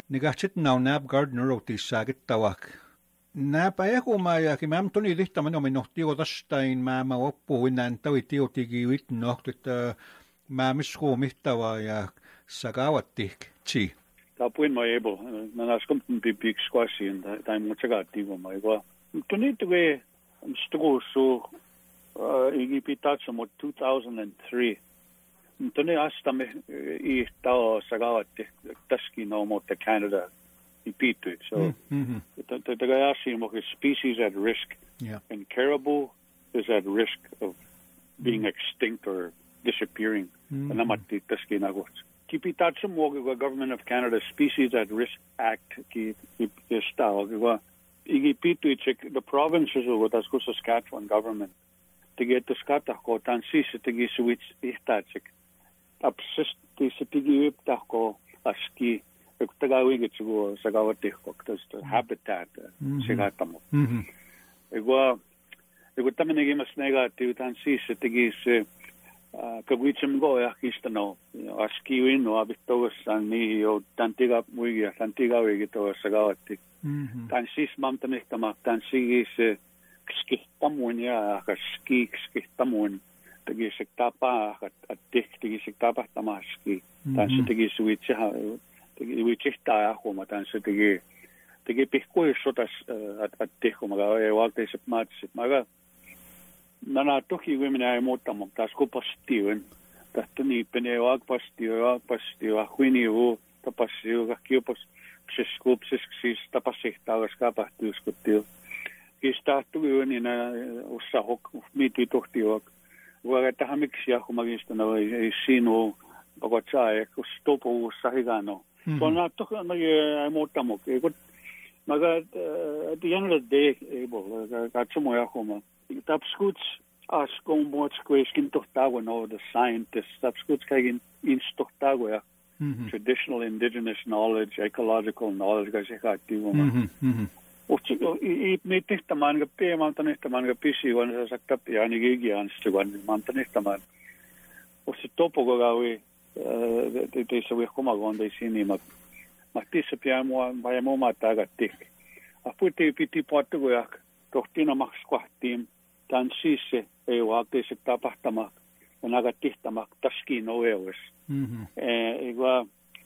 Nigachit now nab gardener o tisagit tawak. Napayakuma ja kimam toni lihtaman o minohtigo tastain mama oppuin tawiti o tigiwit nohtit mamisku mihtawa ja sagawattik chi. Tapuin mo ebo nanaskom big squashi and time mutagati mo maiwa. Toni tuwe stugo so igipitacho mo 2003. Toni astame I tao sagawattik taski no mo te Canada. So the guy is species at risk, and caribou is at risk of being extinct or disappearing. And the Government of Canada Species at Risk Act the provinces of the Saskatchewan government to get the Scotako Tansi to switch Ihtachik upsist the aski tagawig ito sa gawati ko the habitat sigatamo igwa tamen ngi mas negative tansi sa tigis kagwichim go ya kistano aski win no abito san ni o tantiga muiga tantiga wigito sa gawati tansi mamtane tama tansi is skistamun ya kaski skistamun tigis tapa at tigis tapa tamaski tansi tigis which wichita ako matan sa tigi pihko sotas at tiko magawa wagte sa matsit maga nanatoki women ay motamok tas ko pastiwen tatuni penewag pastiwa huini ho tapasiwa kiopos scoop sis tapasihtawas kapahtus kutil kistatu yun na usahok miti tohtiwak waga tahamiksia ko magistana sino pagwatsae ko stopo sahigano. So na to ay motamok ikot maga at the end of the day katsumo ako ma tapskuts as kung mo skin tohtago no the scientists tapskuts kay instohtago ya traditional indigenous knowledge ecological knowledge kasi aktibo ma itnitaman ga pe mantanitaman ga pisi wan sa saktap yani gigian stugan mantanitaman o si topo gawi de se como gonde sini matisa piamo vai mo matagatik aputi piti portugoak tohtina maxquahtim tan sise e wakte se tapahtamak nagattihtamak taski no eus igwa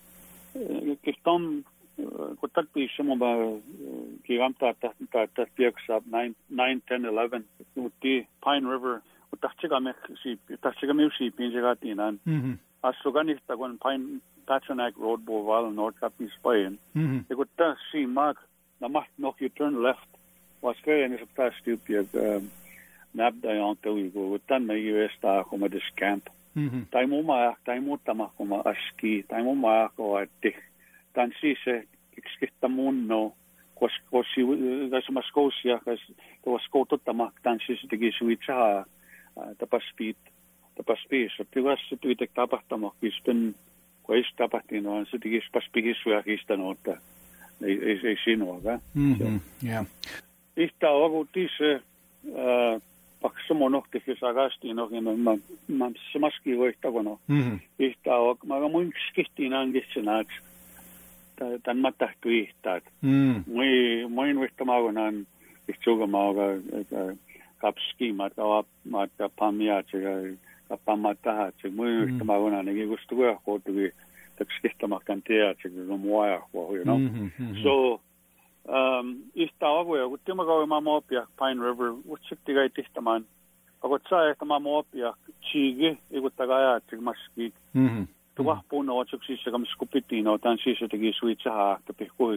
kistom kotak pismo ba kigamta ta piaksab 9 10 11 uti Pine River utachigame si pinjagatinan Asloganista gon Pine Patronac Road Boval North Capi Spain. They got to see mark na mas knock you turn left. Was kaya ni sa stupid nabda yung tawigo. Utan na US ta ako madiscamp. Tayo mo tama ko aski. Tayo mo ko atik. Tan si se ikskitamon no. Kosi gas maskosia kas to skoto tama tan si se tigi switcha tapaspeed. So tiwas tuitek tapahtamak ispen quais tapahtino so tigis paspigis suakistanoota ei sinoga yeah ista ogutis paksumo nohti sagasti no man semaski voittagono ista ok maga muinskihtiin angitsenat tan matahtu ihtaat moi voittamagonan istuga maaga kapski mata pamia kapamata se muy kamagona ngi gusto ko to takskista makantea se moya you know so istawa gutimaga mamopia Pine River utsiktiga tistaman agotsa mamopia chige igutagaya tigmaski tuwa puno chuksi se kam skupitino tan si se tigi switcha to piko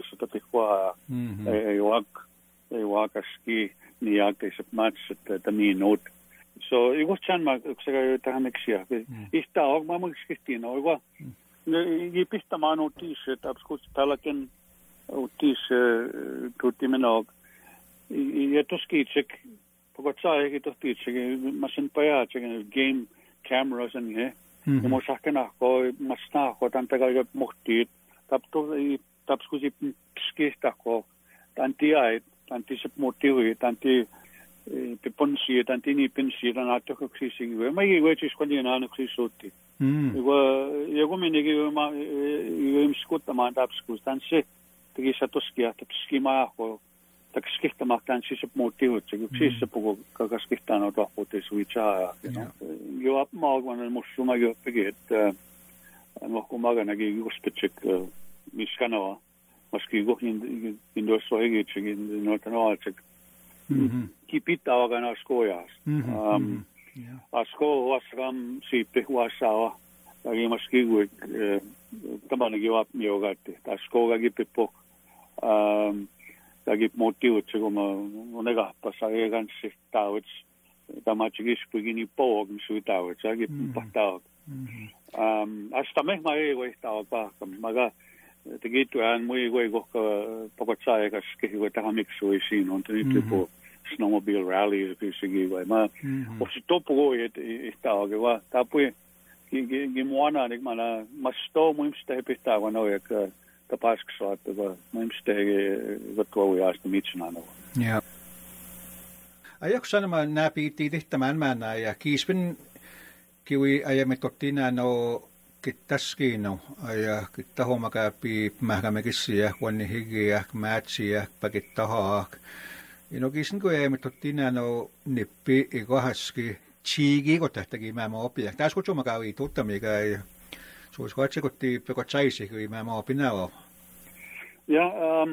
wak aski niake se match the minute. So it was chan mag sa tahanexia. Ista og mamagskistino og gipista mano t-shirt abskut pelican t-shirt tutimenog. Yetoskitsek pogotsa yetoskitsek masin paya game cameras and he mo sakena ko masna ko tantaga mohtit tapto tapskusi skista ko tanti sip motivi tanti Piponsi dan tini pinsi dan atok krisi gue mai gue chis kwani na no krisuti gue minigi ma gue mskut ma tap skut dan se tigi satoski at skima ko tak skihta ma kan si se motivo gue si se pogo ka skihta no to pote suicha gue ap ma gue mo shuma gue peget no ko maga na gue spechik miskana maski go in do so hege chig in no tano chig kipita wagan askojas. Asko wasram siipi huasaa lagi maski gue tamani giwap miogatti. Asko lagi pipok lagi motiut segoma onega pasage gansi tauts tamachigis pugini pog msu tauts lagi patau. Asta meh mai gue tau pa maga tegitu an mui gue go pokotsae kas kihi ta mixu isin on tuli po snowmobile rally pisigi gue ma o si topo gue sta gue wa tapu gi moana nik mana masto muimste pista no ek ta pask sort gue muimste gue to we as mitchna no ja ajaksana ma napi tidihtaman mana ja kispin kiwi ayametottina no kittaskino ja kittahomakapi mahkamekisiä wanni higiä matchia pakittahaak ino kisin ko ayametottina no nippi ikohaski chigi ko tähtäki mä opia taas ko chomakawi tuttamiga ja suus katsekotti pekotsaisi kui mä opinao ja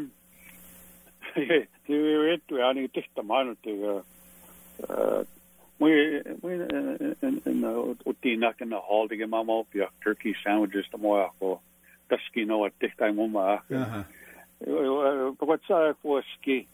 det vet du aning tehtamaan Utina kana haldige mama op ja turkey sandwiches the more ko taski no at tehtai mama but sa foski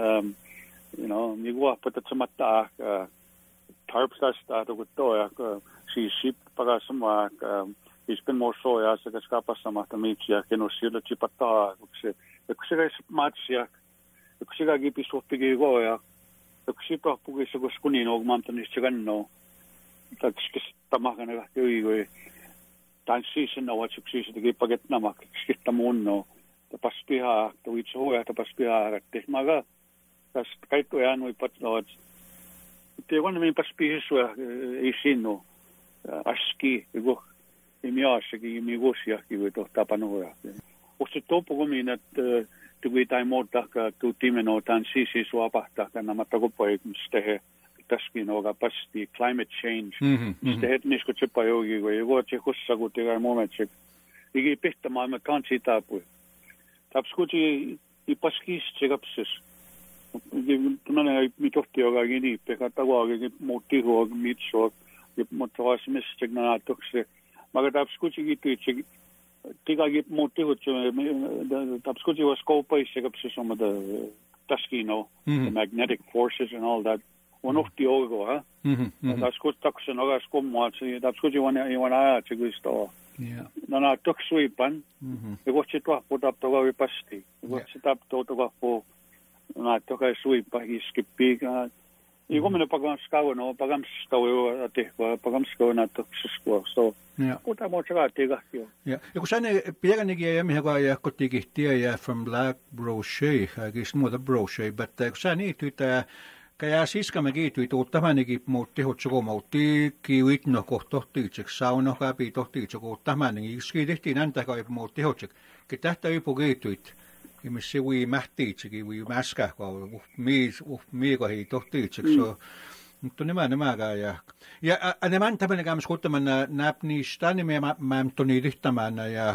ni go pata chamata tarpsa sta to to si ship para sama ispen mo soja se skapa sama tamia ke no sila chipata se matsia se gi pisopigi go ja Sipa pugi se kunin og mantanis chiganno tak tamakana ui tan season no what success de paget namak skitamunno ta paspiha to itsoja ta paspiha te maga tas kaito ya no patno te wan me paspiha so isino aski go imiasiki migosia ki to tapanoja o se topo gominat tui tai muuta tu timeno tan sisi suapahta kana matagopoi stehe taskinoga pasti climate change stehe nisko tsepa jogi go tse kossa ku tiga moment se igi pihta maailma kansi tapu tapskuti I paskis tsegapses tunane mitohti joga gini peka tagoagi motiho mitso motoas mistegna tokse maga tapskuti gitu tiga gip motivo tapskuti was kopai segapses some of the taskino the magnetic forces and all that one of the ogo ha tapskut taksen ogas komma tapskuti wana tsegusto nana toksuipan ego chitwa potap toga pasti ego chitap toga po na toga suipa iskipiga ego mena pagam skawo no pagam skawo ate pagam skawo na toksusko so puta mocha tega ja kun sane piegänkin ja mihin ja kotikihtiä ja from black brochure gis muuta brochure but kun sane tytä ja siskamme kiityi tuuttamanikin muutti hutsukomautti kiivit no kohtohtiitsek sauno kapi tohtiitseko tamanikin skiitehtiin antaa kai muutti hutsek ketähtä ypu kiityit missä ui mähtiitseki ui mäskä ko miikohi tohtiitsek so mutta nämä ja nämä tämmöinen kämys kuttaman näpniistä niin mä toni ryhtämään ja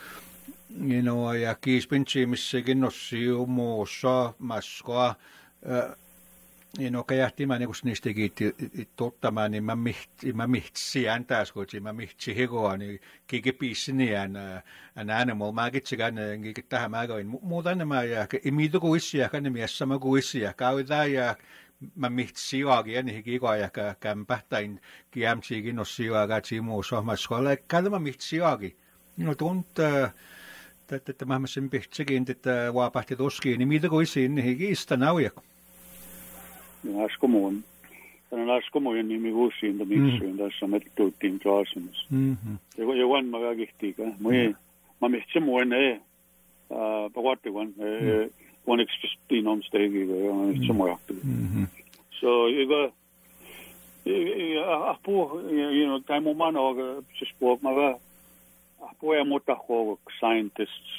ja kiispintsi missäkin nossi muussa maskoa kajahti mä niinku niistäkin tottamaan niin mä mihtsi äntääs kun mä mihtsi hekoa niin kikipiissini animal mä kitsikään kikit tähän mä koin muuta nämä ja imitu kuissia kan miessä mä kuissia kauda ja mä mihtsi joakin niin kikoa ja kämpähtain kiämsikin nossi joakin muussa maskolla käydä mä mihtsi joakin tuntuu että mä sen pihtsäkin että vaapahti toskiin niin mitä kuissiin niin kiistä nauja Askomuun. Tänä askomuun nimi vuosiin da miksuin tässä mettuuttiin klaasimus. Ja wan magagihtiika. Mä mihtsi muun pakatti wan express pinom stegi ja mihtsi muun. So iga apo time mo man og spoke maga apo e mota ko scientists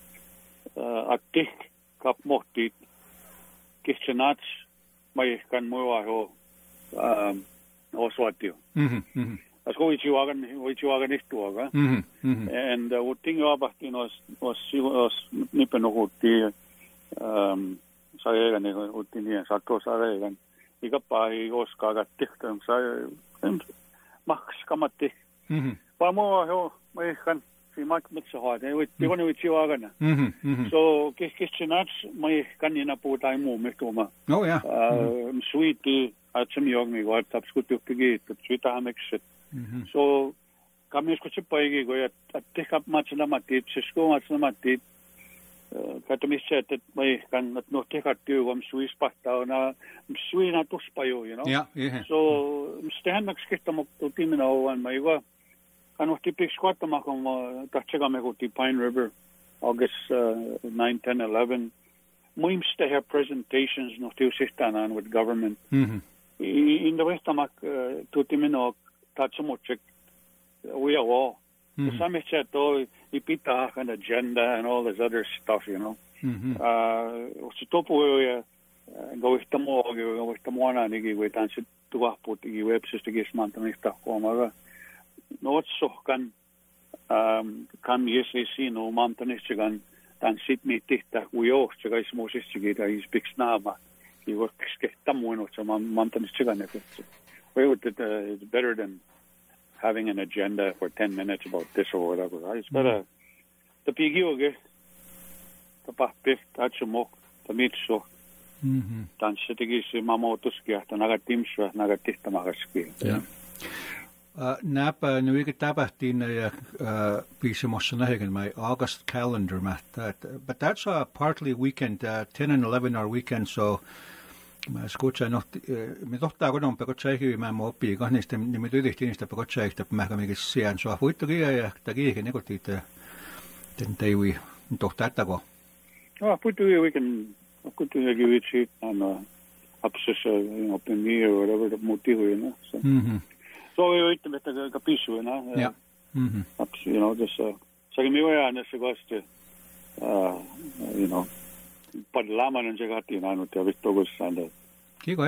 atik kap mohti kitchenats mai kan mo ho oswatio asko wichiwagan istuaga and uting abahti was nipeno hutti saegan utini satto saegan ikapai oskaga tiktam sa max kamatti pamo ho mai kan si mak mix ho de wichiwagan so kitchenats mai kan ina putai mo metoma oh yeah sweet achmi ogmi wat tapskutukigi tsvitahamekset so kami skuchipaigi go atikap machna matit sisko machna matit katomiset mai kan no tekattu om suis pahta na suina tuspayo yeah so stand skittamok tutimina ovan mai go kan tipik squattama kom tachega go Pine River August 9 10 11 muimste have presentations no tiu sistanan with government in the westamak tutimino tachamochek we are all the summit said though ipita an agenda and all this other stuff topo go istamo na nigi we tan sit tuah puti web system gismantan ista komaga no so kan yesi no mantanisgan tan sit mi tihta uyo chega ismosisigi is big snaba he works tamuino so mantanisgan it's better than having an agenda for 10 minutes about this or whatever. It's better the pigioge the papi tachmo the mitso tan sitigi si mamotuski at nagatimswa nagatista magaski yeah napa nuiga tapahtin piece of mossanahagan my August calendar but that's a partly weekend 10 and 11 are weekend so mä escucha no me tohtaa kun on pekotsaiki mä mo oppi kahdesta niin me tyydihtiin niistä pekotsaista mä kämin sijaan so fuittukia ja takiikin nekotiita den teiwi tohtaa tako no fuittukia weekend kutuja givitsi and abscess open me or whatever the motivo so we wait to the piece yeah just so me way on this agosto Parlaman en segati na no te visto gostando. Kiko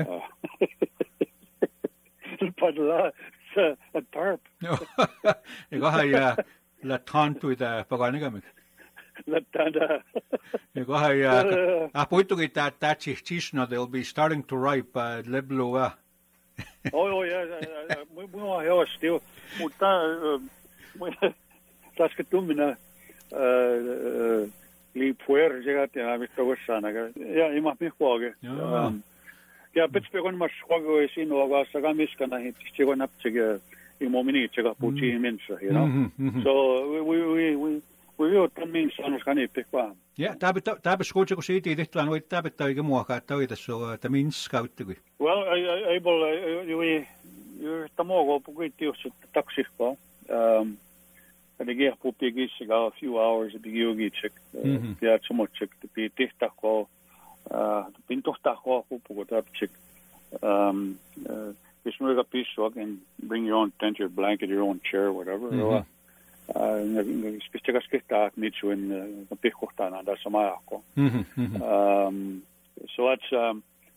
Parla a tarp. Ego hai la tanto da paganigamik. La tanda. Ego hai a poito que ta chisno they'll be starting to ripe leblo. Oh yeah, muy yo still. Muta tas que tumina li puer llegate a visto gosana ja ima pihkoage ja pitspekon mas kogo sino aga sagamiskana hitchigo napchige imomini chega puchi mensa so we will tammin sanos kani pihkwa ja tabe skoche ko siiti tehtuan voi tabetta oikein muokaa toita so tamin skauttiku well I able you tamogo pukuitius taksiko Again, Pupigis a few hours at the Yogichik, Piachamochik, the Pitako, the Pintostako, Pupugotapchik, Ishmurga Pishwag, and bring your own tent, your blanket, your own chair, whatever. Spichakaskita, meet you in the Pikotana, and that's Samayako. So that's,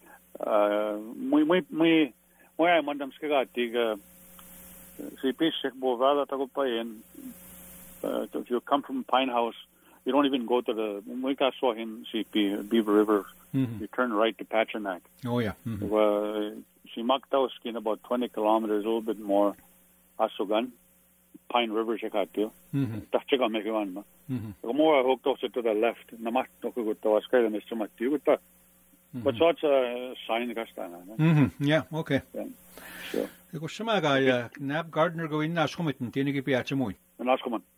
my Madam Skagati, si Pishik Bovada Tagopayan. If you come from Pine House, you don't even go to the Mwika saw him CP Beaver River. You turn right to Pachernak. Oh yeah. She Maktowski in about 20 kilometers, a little bit more. Asugan, Pine River Shekatio. Tachega Mekiwanma. The more I hooked also to the left, Namat Tokugutawaska and Mr. But so it's a sign Castana. Yeah, okay. Sure. Iko samaga ja Nab Gardner go in na skumitin tinigi piacha muy. Naskoman.